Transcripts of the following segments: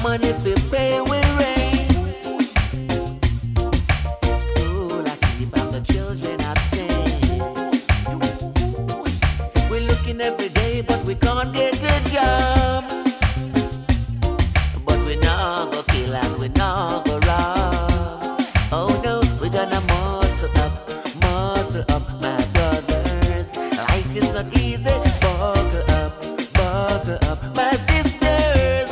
money to pay we rent. School I keep and the children absent. We're looking every day but we can't get a job. But we not go kill and we not go rob. Oh no, we're gonna muscle up, my brothers. Life is not easy, buckle up, my sisters.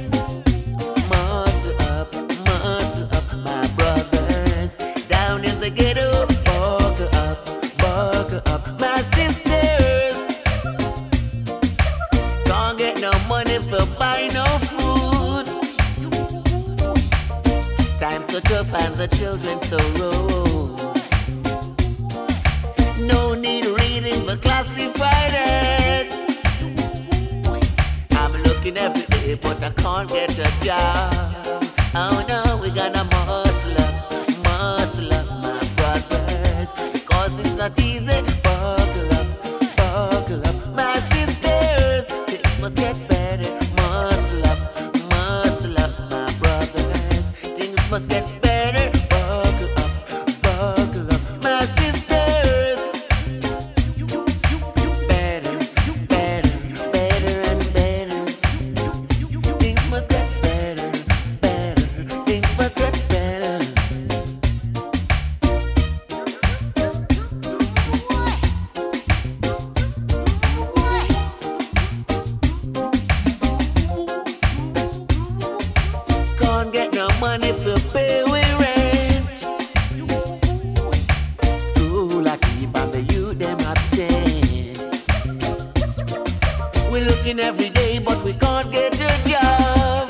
Muscle up, my brothers. Down in the ghetto, buckle up, my sisters. Can't get no money for buy no food. Times so tough and the children so rude. No need reading the classified ads. I'm looking every day but I can't get a job. Oh no, we gonna muscle up, my brothers. Cause it's not easy, buckle up, my sisters. Things must get better, muscle up, my brothers. Things must get better, buckle up, my sisters. Better and better. Things must get better. Things must get better. Can't get no money for pay we rent. School I keep and the youth them absent. We're looking every day but we can't get a job.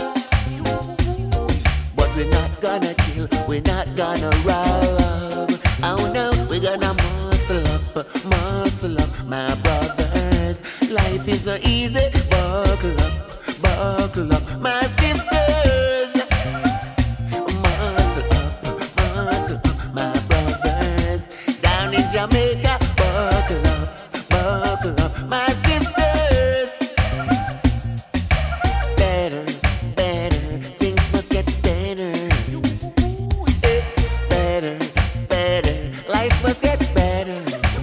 But we're not gonna kill, we're not gonna rob. Oh no, we're gonna muscle up, my brothers. Life is not easy, buckle up, my sisters. Muscle up, my brothers. Down in Jamaica, buckle up, my sisters. Better, things must get better. Better, life must get better.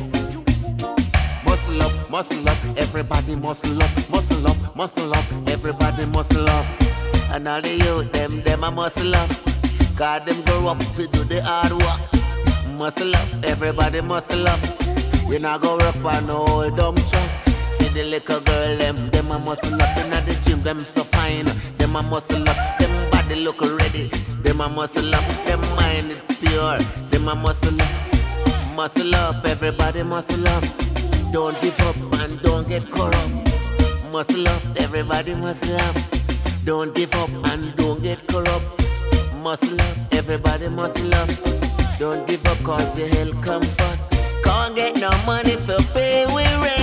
Muscle up, everybody muscle up, everybody muscle up. And all the youth, them a muscle up. God them grow up to do the hard work. Muscle up, everybody muscle up. You not go work for no old dumb truck. See the little girl, them a muscle up. In the gym, them so fine. Them a muscle up, them body look ready. Them a muscle up, them mind is pure. Them a muscle up. Muscle up, everybody muscle up. Don't give up and don't get corrupt. Muscle up, everybody muscle up. Don't give up and don't get corrupt. Muscle up, everybody muscle up. Don't give up cause the hell come first. Can't get no money for pay we rent.